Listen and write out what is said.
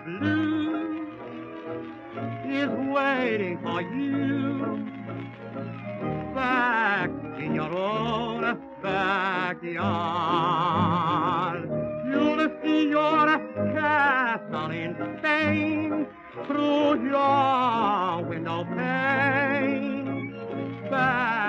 blue is waiting for you back in your own backyard. You'll see your castle in Spain through your window pane. Back